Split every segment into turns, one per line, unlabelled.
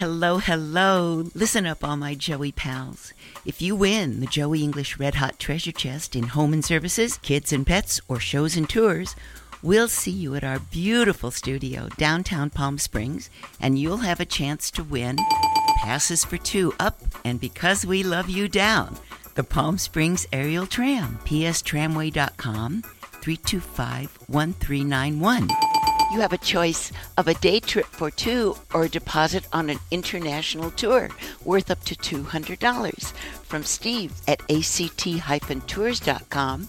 Hello, hello. Listen up, all my Joey pals. If you win the Joey English Red Hot Treasure Chest in Home and Services, Kids and Pets, or Shows and Tours, we'll see you at our beautiful studio downtown Palm Springs, and you'll have a chance to win passes for 2 up and Because We Love You down, the Palm Springs Aerial Tram, pstramway.com, 325-1391. You have a choice of a day trip for 2 or a deposit on an international tour worth up to $200 from Steve at act-tours.com,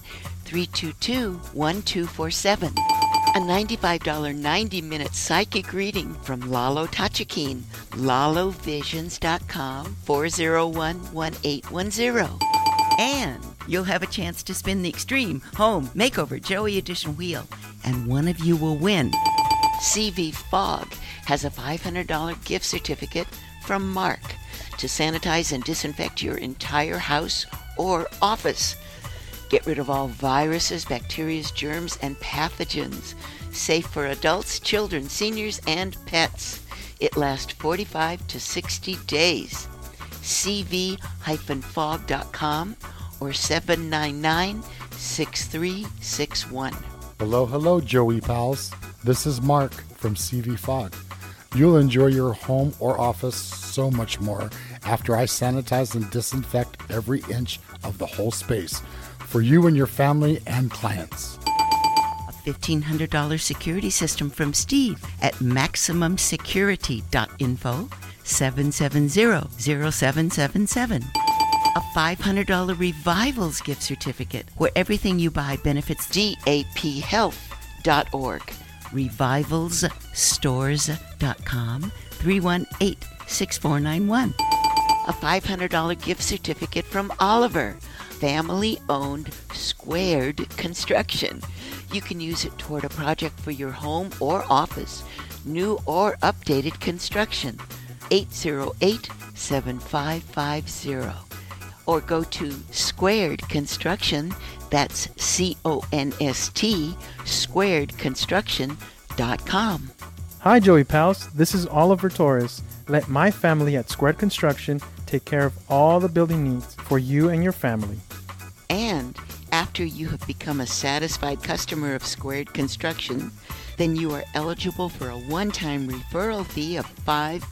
322-1247. A $95 90-minute psychic reading from Lalo Tachikine, lalovisions.com, 401-1810. And you'll have a chance to spin the Extreme Home Makeover Joey Edition wheel, and one of you will win. CV Fog has a $500 gift certificate from Mark to sanitize and disinfect your entire house or office. Get rid of all viruses, bacteria, germs, and pathogens. Safe for adults, children, seniors, and pets. It lasts 45 to 60 days. cv-fog.com or 799-6361.
Hello, Joey pals. This is Mark from CV Fog. You'll enjoy your home or office so much more after I sanitize and disinfect every inch of the whole space for you and your family and clients.
A $1,500 security system from Steve at MaximumSecurity.info, 770-0777. A $500 Revivals gift certificate where everything you buy benefits DAPHealth.org. RevivalsStores.com, 318-6491. A $500 gift certificate from Oliver, family-owned Squared Construction. You can use it toward a project for your home or office, new or updated construction. 808-7550. Or go to Squared Construction, that's CONST, squaredconstruction.com.
Hi, Joey pals. This is Oliver Torres. Let my family at Squared Construction take care of all the building needs for you and your family.
And after you have become a satisfied customer of Squared Construction, then you are eligible for a one-time referral fee of $500.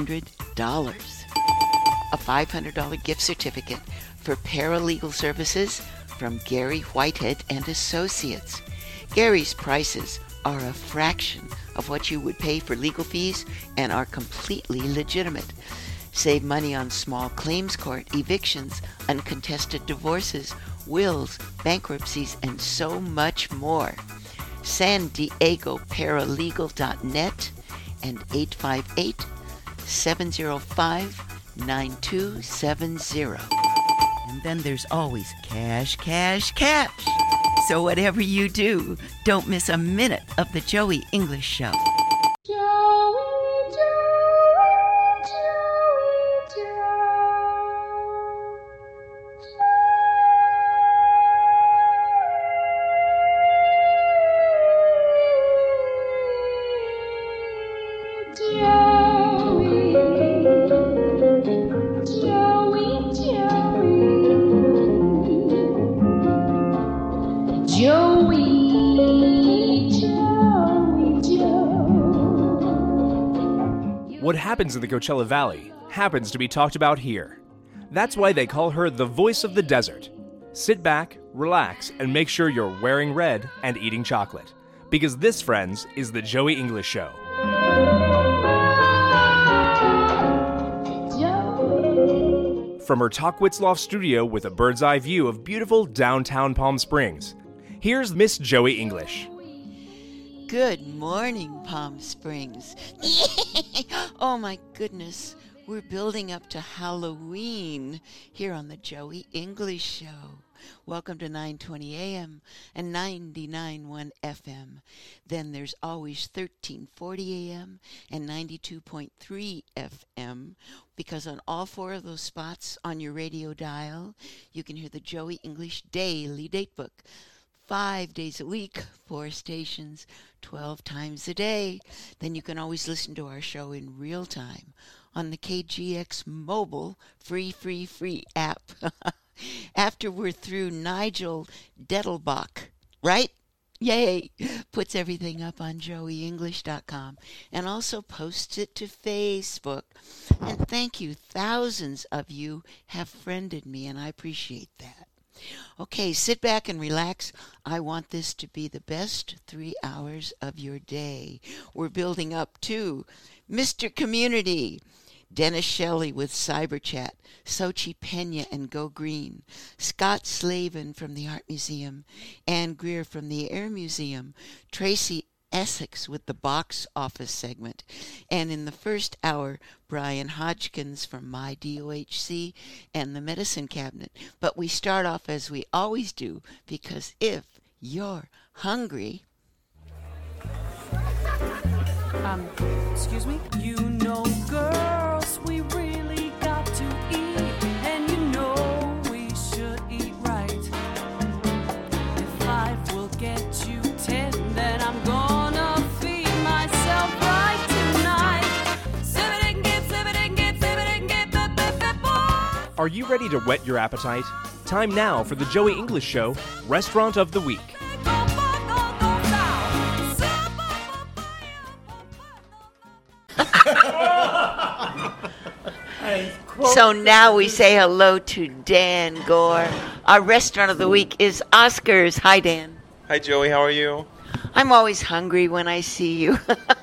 A $500 gift certificate for paralegal services from Gary Whitehead and Associates. Gary's prices are a fraction of what you would pay for legal fees and are completely legitimate. Save money on small claims court, evictions, uncontested divorces, wills, bankruptcies, and so much more. San Diego Paralegal.net and 858-705-9270. And then there's always cash, cash, cash. So whatever you do, don't miss a minute of the Joey English Show.
What happens in the Coachella Valley happens to be talked about here. That's why they call her the voice of the desert. Sit back, relax, and make sure you're wearing red and eating chocolate. Because this, friends, is the Joey English Show. From her Talkwitzloft studio with a bird's eye view of beautiful downtown Palm Springs, here's Miss Joey English.
Good morning, Palm Springs. Oh my goodness, we're building up to Halloween here on the Joey English Show. Welcome to 920 AM and 99.1 FM. Then there's always 1340 AM and 92.3 FM, because on all 4 of those spots on your radio dial, you can hear the Joey English Daily Datebook. 5 days a week, 4 stations, 12 times a day. Then you can always listen to our show in real time on the KGX mobile free app. After we're through, Nigel Dettelbach, right? Yay! Puts everything up on joeyenglish.com and also posts it to Facebook. And thank you. Thousands of you have friended me, and I appreciate that. Okay, sit back and relax. I want this to be the best 3 hours of your day. We're building up to Mr. Community, Dennis Shelley with Cyber Chat, Sochi Pena and Go Green, Scott Slavin from the Art Museum, Ann Greer from the Air Museum, Tracy Essex with the Box Office segment, and in the first hour, Brian Hodgkins from My DOHC and the Medicine Cabinet. But we start off as we always do, because if you're hungry...
Excuse me? You know, girls, we really got to eat, and you know we should eat right. If 5 will get you 10, then I'm gonna feed myself right tonight.
Are you ready to whet your appetite? Time now for the Joey English Show Restaurant of the Week.
So now we say hello to Dan Gore. Our restaurant of the week is Oscars. Hi, Dan.
Hi, Joey. How are you?
I'm always hungry when I see you.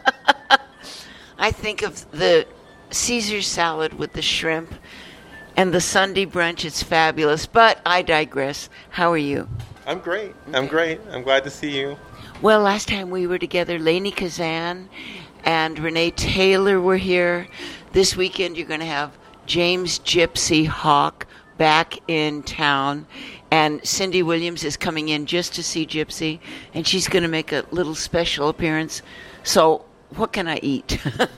I think of the Caesar salad with the shrimp and the Sunday brunch. It's fabulous, but I digress. How are you?
I'm great. I'm great. I'm glad to see you.
Well, last time we were together, Lainey Kazan and Renee Taylor were here. This weekend you're going to have James Gypsy Hawk back in town, and Cindy Williams is coming in just to see Gypsy, and she's going to make a little special appearance. So what can I eat?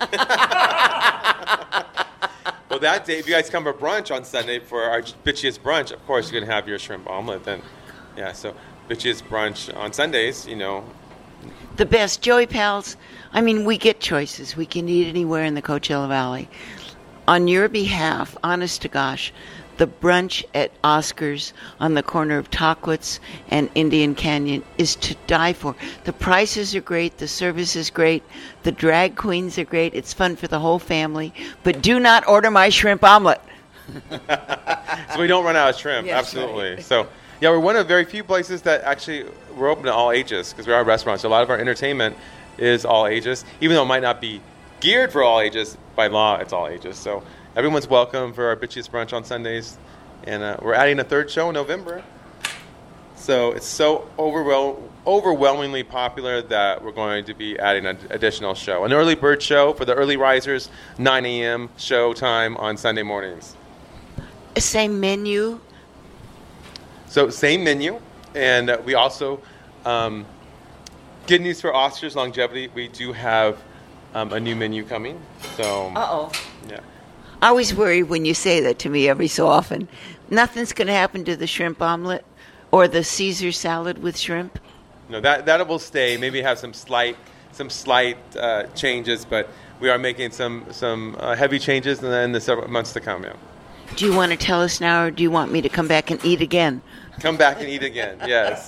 Well, that day, if you guys come for brunch on Sunday for our bitchiest brunch, of course you're going to have your shrimp omelet then. Yeah, so bitchiest brunch on Sundays, you know.
The best. Joey Pals, I mean, we get choices. We can eat anywhere in the Coachella Valley. On your behalf, honest to gosh, the brunch at Oscars on the corner of Tahquitz and Indian Canyon is to die for. The prices are great. The service is great. The drag queens are great. It's fun for the whole family. But do not order my shrimp omelet.
So we don't run out of shrimp.
Yes,
absolutely.
right.
So, yeah, we're one of very few places that actually we're open to all ages because we are a restaurant. So a lot of our entertainment is all ages, even though it might not be geared for all ages. By law, it's all ages. So everyone's welcome for our bitchiest brunch on Sundays. And we're adding a third show in November. So it's so overwhelmingly popular that we're going to be adding an additional show. An early bird show for the early risers, 9 a.m. show time on Sunday mornings.
Same menu?
So same menu. And we also, good news for Oscars longevity, we do have a new menu coming. So, yeah.
I always worry when you say that to me every so often. Nothing's going to happen to the shrimp omelet or the Caesar salad with shrimp?
No, that will stay. Maybe have some slight changes, but we are making some heavy changes in the several months to come. Yeah.
Do you want to tell us now, or do you want me to come back and eat again?
Come back and eat again, yes.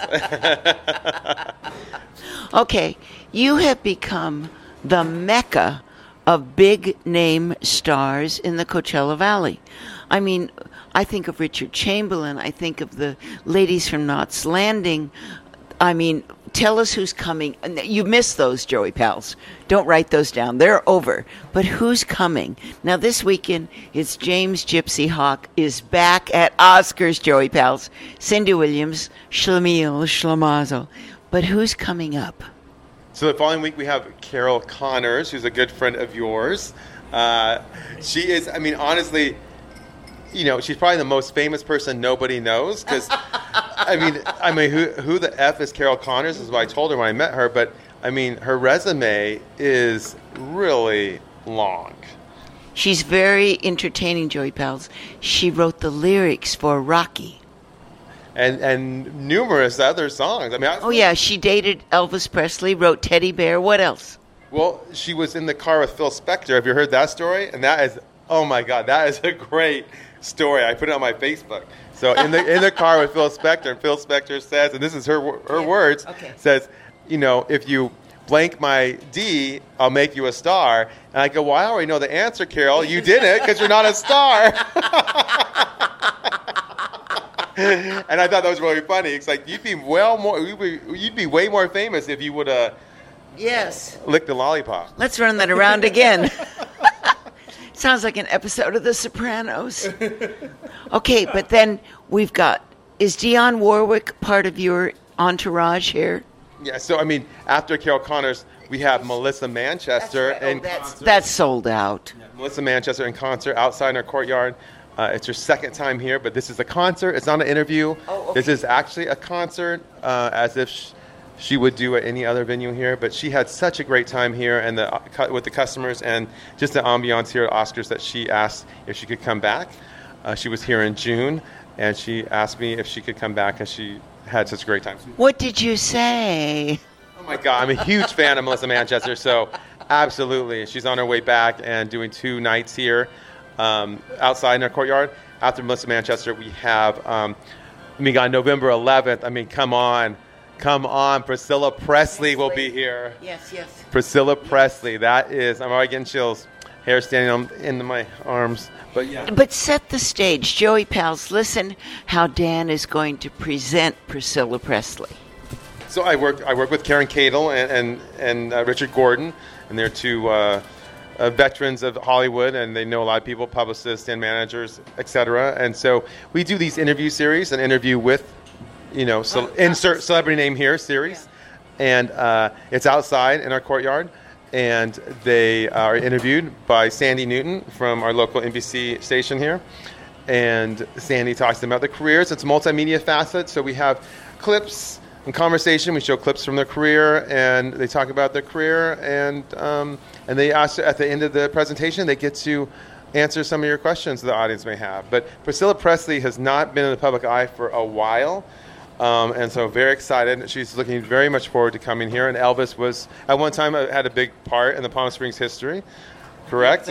Okay, you have become the mecca of big-name stars in the Coachella Valley. I mean, I think of Richard Chamberlain. I think of the ladies from Knots Landing. I mean, tell us who's coming. You missed those, Joey Pals. Don't write those down. They're over. But who's coming? Now, this weekend, it's James Gypsy Hawk is back at Oscars, Joey Pals. Cindy Williams, Shlemiel Shlemazel. But who's coming up?
So the following week, we have Carol Connors, who's a good friend of yours. She is, I mean, honestly, you know, she's probably the most famous person nobody knows. Because, I mean, who the F is Carol Connors is what I told her when I met her. But, I mean, her resume is really long.
She's very entertaining, Joey Pals. She wrote the lyrics for Rocky.
And numerous other songs. I mean,
yeah, she dated Elvis Presley, wrote Teddy Bear. What else?
Well, she was in the car with Phil Spector. Have you heard that story? And that is Oh my God, that is a great story. I put it on my Facebook. So in the car with Phil Spector, and Phil Spector says, and this is her words, says, if you blank my D, I'll make you a star. And I go, well, I already know the answer, Carol. You didn't, because you're not a star. And I thought that was really funny. It's like you'd be way more famous if you would have licked the lollipop.
Let's run that around again. Sounds like an episode of The Sopranos. Okay, but then we've got, is Dionne Warwick part of your entourage here?
Yeah, so after Carol Connors, we have Melissa Manchester in concert.
That's sold out.
Yeah, Melissa Manchester in concert outside in our courtyard. It's her second time here, but this is a concert. It's not an interview.
Oh, okay.
This is actually a concert, as if she would do at any other venue here. But she had such a great time here and with the customers and just the ambiance here at Oscars that she asked if she could come back. She was here in June, and she asked me if she could come back, and she had such a great time.
What did you say?
Oh my God, I'm a huge fan of Melissa Manchester, so absolutely. She's on her way back and doing 2 nights here outside in our courtyard. After Melissa Manchester, we have, on November 11th, come on, Priscilla Presley will be here.
Yes.
Priscilla Presley, that is, I'm already getting chills. Hair standing into my arms. But yeah.
But set the stage. Joey Pals, listen how Dan is going to present Priscilla Presley.
So I work with Karen Cadle and Richard Gordon, and they're 2 veterans of Hollywood, and they know a lot of people, publicists and managers, etc. And so we do these interview series, an interview with, insert celebrity name here series. And it's outside in our courtyard. And they are interviewed by Sandy Newton from our local NBC station here. And Sandy talks to them about their careers. It's a multimedia facet, so we have clips and conversation. We show clips from their career, and they talk about their career. And they ask, at the end of the presentation, they get to answer some of your questions the audience may have. But Priscilla Presley has not been in the public eye for a while. And so very excited. She's looking very much forward to coming here. And Elvis was, at one time, had a big part in the Palm Springs history. Correct?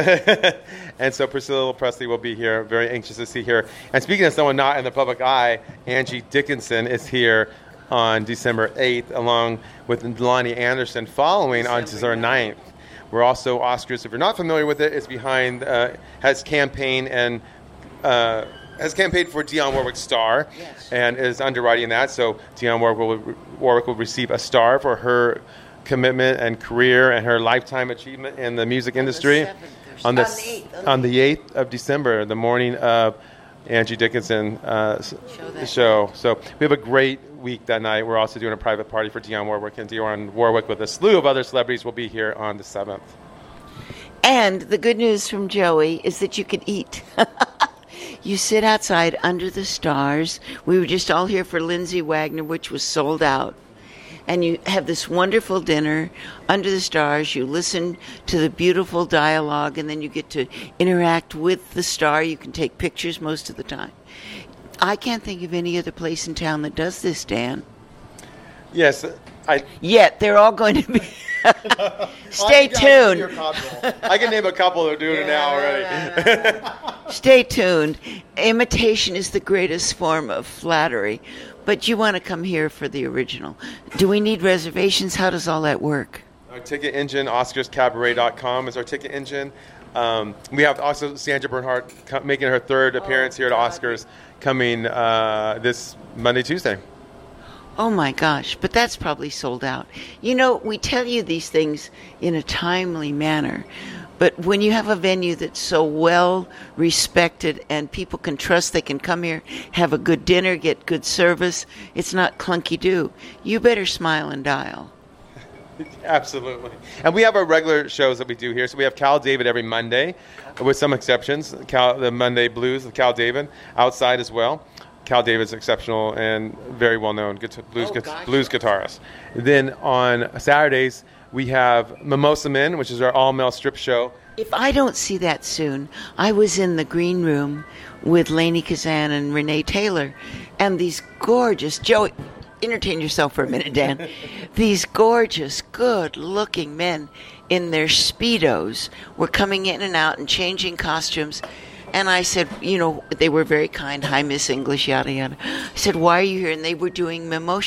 And so Priscilla Presley will be here. Very anxious to see her. And speaking of someone not in the public eye, Angie Dickinson is here on December 8th, along with Lonnie Anderson, following on December 9th. We're also Oscars. If you're not familiar with it, it's behind, has campaigned for Dionne Warwick's star, and is underwriting that. So Dionne Warwick will receive a star for her commitment and career and her lifetime achievement in the music industry on the 8th of December, the morning of Angie Dickinson show. So we have a great week that night. We're also doing a private party for Dionne Warwick, and Dionne Warwick with a slew of other celebrities will be here on the 7th.
And the good news from Joey is that you can eat. You sit outside under the stars. We were just all here for Lindsay Wagner, which was sold out. And you have this wonderful dinner under the stars. You listen to the beautiful dialogue, and then you get to interact with the star. You can take pictures most of the time. I can't think of any other place in town that does this, Dan.
Yes.
Yet they're all going to be... Stay tuned.
I can name a couple that are doing it now already.
Stay tuned. Imitation is the greatest form of flattery, but you want to come here for the original. Do we need reservations? How does all that work?
Our ticket engine, OscarsCabaret.com, is our ticket engine. We have also Sandra Bernhardt making her 3rd appearance here at Oscars, coming this Monday, Tuesday.
Oh my gosh, but that's probably sold out. We tell you these things in a timely manner, but when you have a venue that's so well respected and people can trust they can come here, have a good dinner, get good service, it's not clunky-do. You better smile and dial.
Absolutely. And we have our regular shows that we do here. So we have Cal David every Monday, with some exceptions. The Monday Blues with Cal David, outside as well. Cal David's exceptional and very well-known blues guitarist. Then on Saturdays, we have Mimosa Men, which is our all-male strip show.
If I don't see that soon, I was in the green room with Lainey Kazan and Renee Taylor, and these gorgeous, Joey, entertain yourself for a minute, Dan. These gorgeous, good-looking men in their Speedos were coming in and out and changing costumes. And I said, they were very kind. Hi, Miss English, yada, yada. I said, why are you here? And they were doing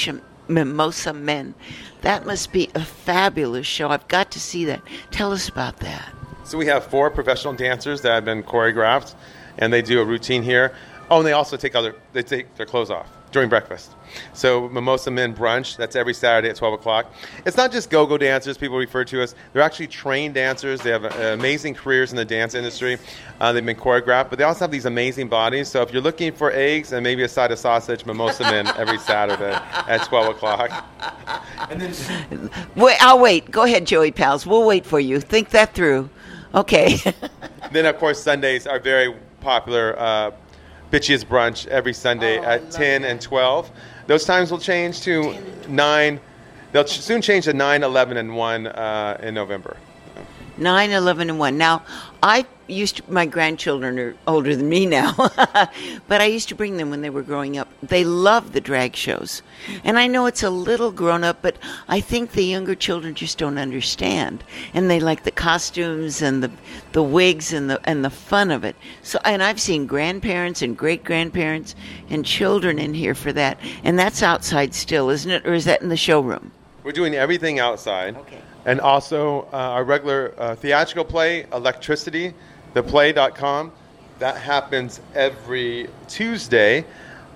Mimosa Men. That must be a fabulous show. I've got to see that. Tell us about that.
So we have 4 professional dancers that have been choreographed, and they do a routine here. Oh, and they also take their clothes off during breakfast. So Mimosa Men Brunch, that's every Saturday at 12 o'clock. It's not just go-go dancers, people refer to us. They're actually trained dancers. They have amazing careers in the dance industry. They've been choreographed, but they also have these amazing bodies. So if you're looking for eggs and maybe a side of sausage, Mimosa Men every Saturday at 12 o'clock. And then
Wait, I'll wait. Go ahead, Joey Pals. We'll wait for you. Think that through. Okay.
Then, of course, Sundays are very popular. Bitchiest Brunch every Sunday at 10 and 12. Those times will change to 9. They'll soon change to 9, 11, and 1 in November.
9, 11, and 1. Now, my grandchildren are older than me now, but I used to bring them when they were growing up. They love the drag shows. And I know it's a little grown up, but I think the younger children just don't understand. And they like the costumes and the wigs and the fun of it. So, and I've seen grandparents and great-grandparents and children in here for that. And that's outside still, isn't it? Or is that in the showroom?
We're doing everything outside.
Okay.
And also our regular theatrical play, Electricity, theplay.com. That happens every Tuesday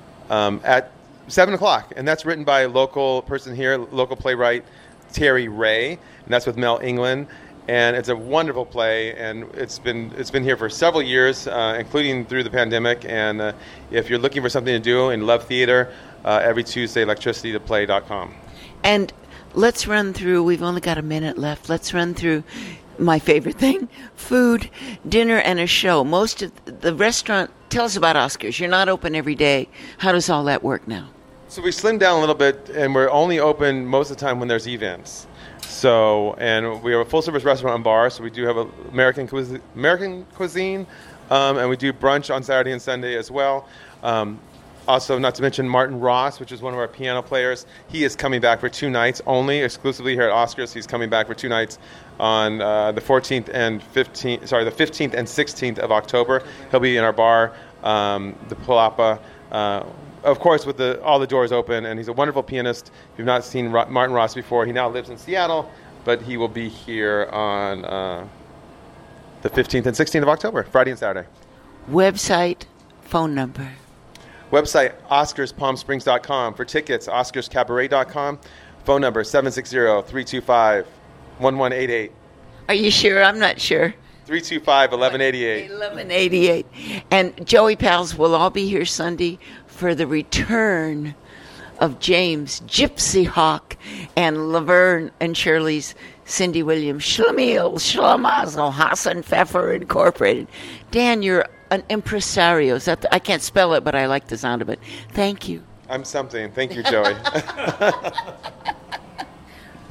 at 7 o'clock. And that's written by a local person here, local playwright Terry Ray. And that's with Mel England. And it's a wonderful play. And it's been here for several years, including through the pandemic. And if you're looking for something to do and love theater, every Tuesday, Electricity, theplay.com.
And let's run through, we've only got a minute left. Let's run through my favorite thing, food, dinner, and a show. Most of the restaurant, tell us about Oscars. You're not open every day. How does all that work now?
So we slimmed down a little bit, and we're only open most of the time when there's events. So, and we have a full-service restaurant and bar, so we do have American cuisine, and we do brunch on Saturday and Sunday as well. Also, not to mention Martin Ross, which is one of our piano players. He is coming back for 2 nights only, exclusively here at Oscars. He's coming back for 2 nights on the 15th and 16th of October. He'll be in our bar, the Palapa, of course, with all the doors open. And he's a wonderful pianist. If you've not seen Martin Ross before, he now lives in Seattle, but he will be here on the 15th and 16th of October, Friday and Saturday.
Website, phone number.
Website, OscarsPalmSprings.com. For tickets, OscarsCabaret.com. Phone number, 760-325-1188.
Are you sure? I'm not sure.
325-1188.
1188. And Joey Pals will all be here Sunday for the return of James Gypsy Hawk and Laverne and Shirley's Cindy Williams Schlemiel Schlemazel Hassan Pfeffer Incorporated. Dan, you're an impresario. I can't spell it, but I like the sound of it. Thank you.
I'm something. Thank you, Joey.